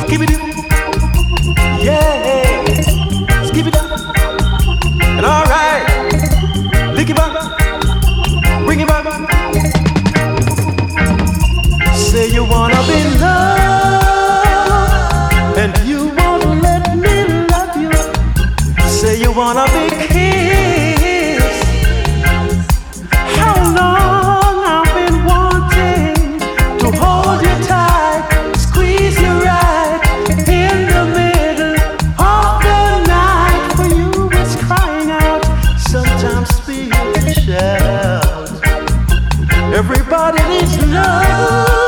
Skip it, yeah, skip it up, and all right, lick it back, bring it back. Say you wanna be loved, and you won't let me love you. Say you wanna be kissed. How long I've been wanting to hold you tight, squeeze you right in the middle of the night. For you it's crying out, sometimes speak and shout. Everybody needs love.